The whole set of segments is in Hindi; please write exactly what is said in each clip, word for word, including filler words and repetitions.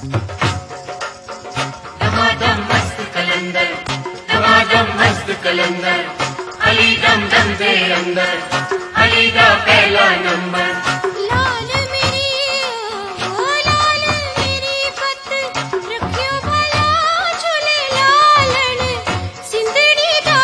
दमादम मस्त कलंदर, दमादम मस्त कलंदर, अली दम दम दे अंदर, अली दा पहला नंबर। लाल मेरी ओ लाल मेरी पत रखियो भला झूले लालन सिंधड़ी दा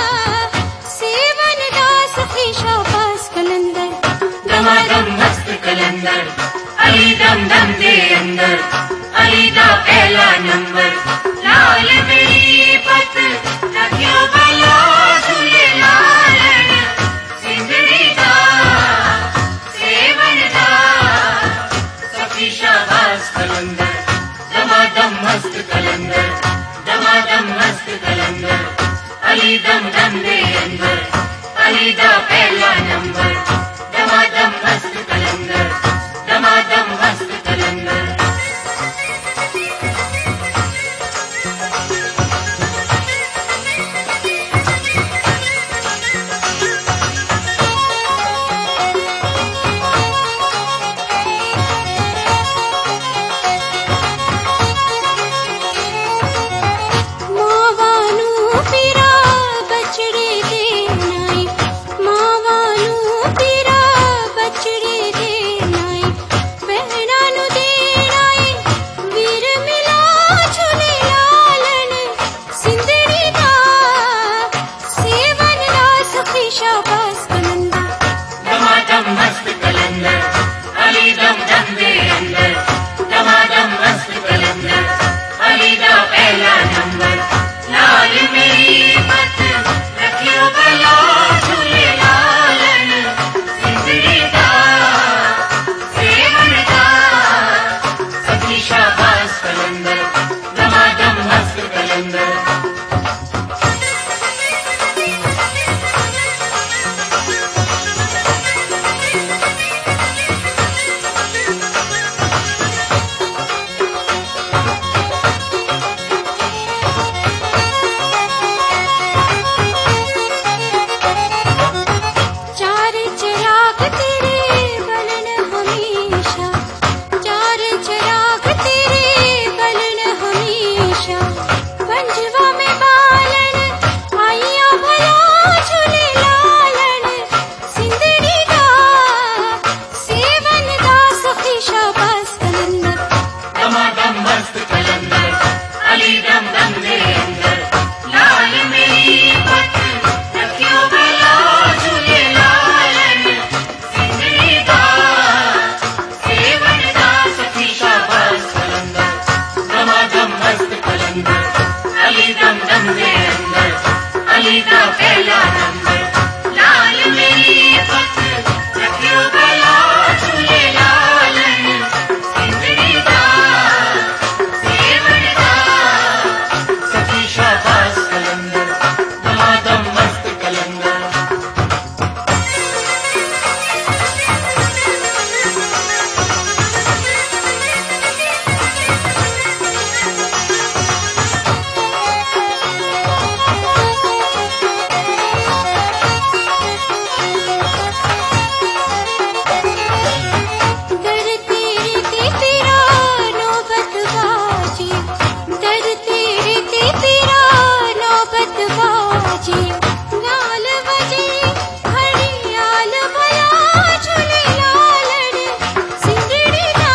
सेवन दा सखी शाबाश कलंदर। दमादम मस्त कलंदर, अली दम दम दे अंदर, अली दा पहला नंबर। लाल मेरी पत रखियो भला झूले लालन सिंधड़ी दा सेवन दा सखी शाबाश कलंदर। दमादम मस्त कलंदर, दमादम मस्त कलंदर, अली दम दम दे अंदर, अली दा पहला नंबर। दमादम मस्त कलंदर, दमादम मस्त कलंदर। मावानू पीरा बचड़े दे नाई, मावानू पीरा बचड़े दे नाई, बहना नु दे नाई वीर मिला झूले लालन सिंधड़ी दा सेवन दा सखी शाबाश कलंदर। दमादम मस्त कलंदर, अली दम दम दे अंदर, दमादम मस्त कलंदर, अली दा पहला नंबर। लाल मेरी पत रखियो भला झूले लालन सिंधड़ी दा सेवन दा सखी शाबाश कलंदर। दमादम मस्त कलंदर। चार चिराग तेरे बलन हमेशा, चार चिराग तेरे बलन हमेशा, पंजवा में बालन आइया भला झूले लालन सिंधड़ी दा सेवन दा सखी शाबाश कलंदर। दमादम मस्त कलंदर, अली दम दम दे अंदर, लाल मेरी पत रखियो भला झूले लालन सिंधड़ी दा सेवन दा सखी शाबाश कलंदर। दमादम मस्त कलंदर, अली दम दम दे अंदर, अली दा पहला नंबर। लाल मेरी पत रखियो भला झूले लालन सिंधड़ी दा सेवन दा सखी शाबाश कलंदर। दमादम मस्त कलंदर। दर तेरे ते तेरा नौबत बाजी, दर तेरे ते तेरा नौबत बाजी, गाल बजे घड़ियाल भला झूले लालन सिंधड़ी दा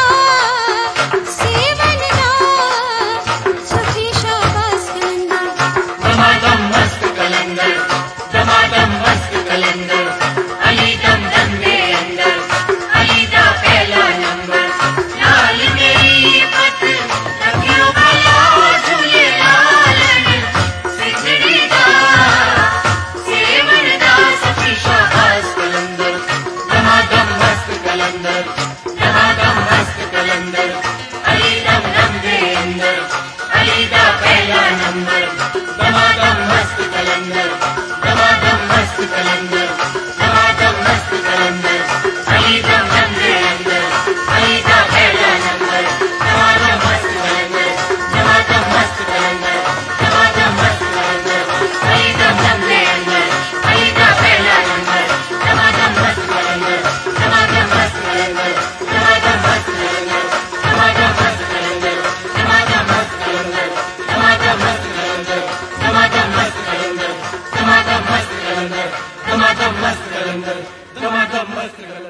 सेवन दा सखी शाबाश कलंदर। दमादम मस्त कलंदर, दमादम मस्त कलंदर, अली दम दम दे अंदर, अली दा पहला नंबर। लाल मेरी पत रखियो भला झूले लालन सिंधड़ी दा सेवन दा सखी शाबाश कलंदर। दमादम मस्त कलंदर, दमादम मस्त कलंदर, अली दम दम दे अंदर, अली दा पहला नंबर। दमादम मस्त कलंदर, दमादम मस्त कलंदर, दमादम मस्त कलंदर, अली दम दम दे अंदर, अली दा पहला नंबर। दमादम मस्त कलंदर, दमादम मस्त कलंदर, दमादम मस्त कलंदर, अली दम दम दे अंदर, अली दा पहला नंबर। दमादम मस्त कलंदर, दमादम मस्त कलंदर, दमादम मस्त कलंदर, जमातम मस्त कलंदर।